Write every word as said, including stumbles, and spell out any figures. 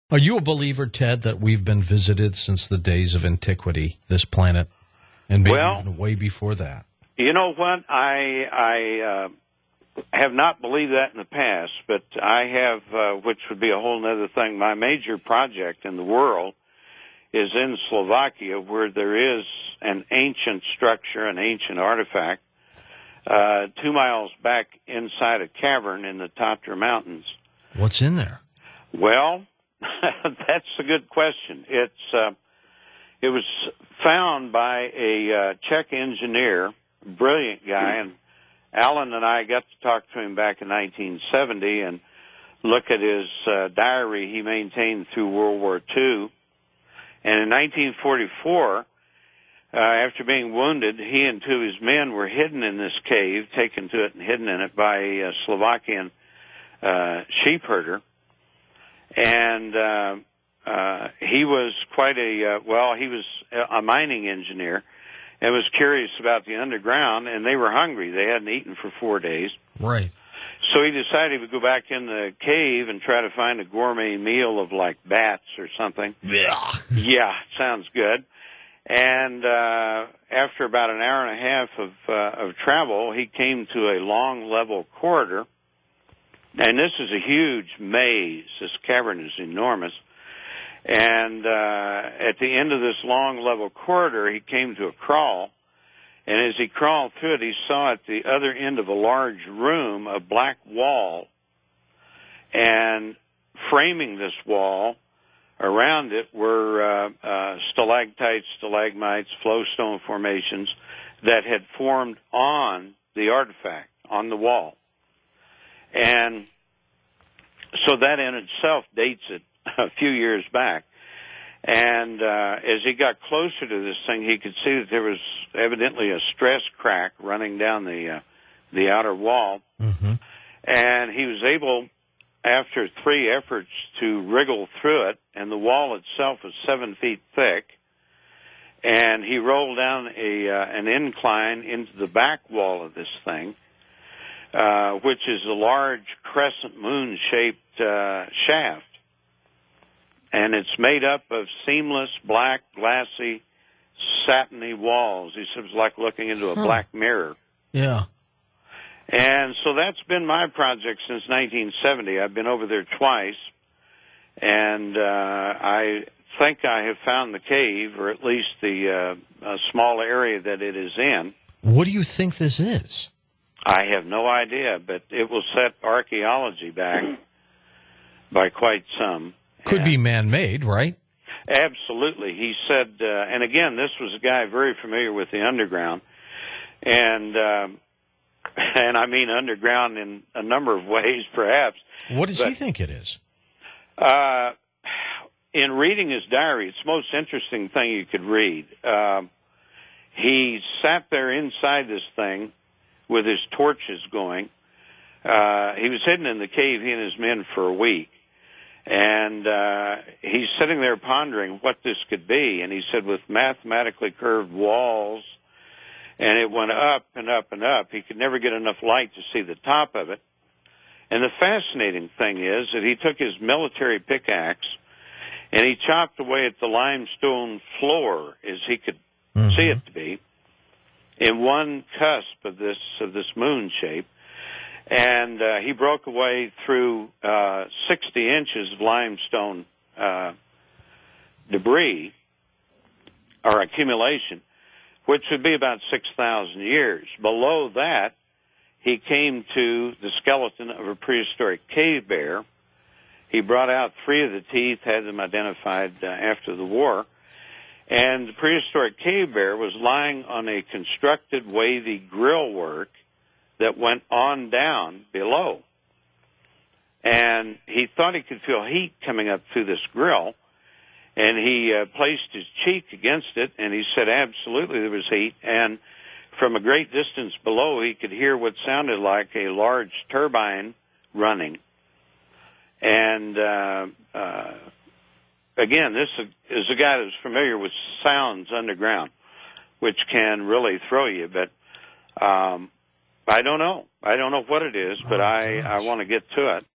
Are you a believer, Ted, that we've been visited since the days of antiquity, this planet, and maybe well, even way before that? You know what? I I uh, have not believed that in the past, but I have, uh, which would be a whole other thing. My major project in the world is in Slovakia, where there is an ancient structure, an ancient artifact, uh, two miles back inside a cavern in the Tatra Mountains. What's in there? Well, that's a good question. It's uh, it was found by a uh, Czech engineer, brilliant guy, and Alan and I got to talk to him back in nineteen seventy and look at his uh, diary he maintained through World War Two. And in nineteen forty-four, uh, after being wounded, he and two of his men were hidden in this cave, taken to it and hidden in it by a Slovakian uh, sheep herder. And uh, uh, he was quite a, uh, well, he was a mining engineer and was curious about the underground, and they were hungry. They hadn't eaten for four days. Right. So he decided he would go back in the cave and try to find a gourmet meal of, like, bats or something. Yeah. Yeah, sounds good. And uh, after about an hour and a half of, uh, of travel, he came to a long, level corridor. And this is a huge maze. This cavern is enormous. And uh, at the end of this long, level corridor, he came to a kraal. And as he crawled through it, he saw at the other end of a large room a black wall. And framing this wall, around it were uh, uh, stalactites, stalagmites, flowstone formations that had formed on the artifact, on the wall. And so that in itself dates it a few years back. And uh, as he got closer to this thing, he could see that there was evidently a stress crack running down the uh, the outer wall. Mm-hmm. And he was able, after three efforts, to wriggle through it. And the wall itself was seven feet thick. And he rolled down a uh, an incline into the back wall of this thing, Uh, which is a large crescent moon-shaped uh, shaft. And it's made up of seamless, black, glassy, satiny walls. He said it was like looking into a huh. black mirror. Yeah. And so that's been my project since nineteen seventy. I've been over there twice, and uh, I think I have found the cave, or at least the uh, a small area that it is in. What do you think this is? I have no idea, but it will set archaeology back by quite some. Could and be man-made, right? Absolutely. He said, uh, and again, this was a guy very familiar with the underground, and uh, and I mean underground in a number of ways, perhaps. What does but, he think it is? Uh, in reading his diary, it's the most interesting thing you could read. Uh, he sat there inside this thing with his torches going. Uh, he was hidden in the cave, he and his men, for a week. And uh, he's sitting there pondering what this could be. And he said, with mathematically curved walls, and it went up and up and up, he could never get enough light to see the top of it. And the fascinating thing is that he took his military pickaxe and he chopped away at the limestone floor as he could mm-hmm. see it to be, in one cusp of this of this moon shape, and uh, he broke away through uh, sixty inches of limestone uh, debris or accumulation, which would be about six thousand years. Below that, he came to the skeleton of a prehistoric cave bear. He brought out three of the teeth, had them identified uh, after the war. And the prehistoric cave bear was lying on a constructed wavy grill work that went on down below. And he thought he could feel heat coming up through this grill. And he uh, placed his cheek against it, and he said absolutely there was heat. And from a great distance below, he could hear what sounded like a large turbine running. And uh, uh Again, this is a guy that's familiar with sounds underground, which can really throw you. But um, I don't know. I don't know what it is, but oh, I, I want to get to it.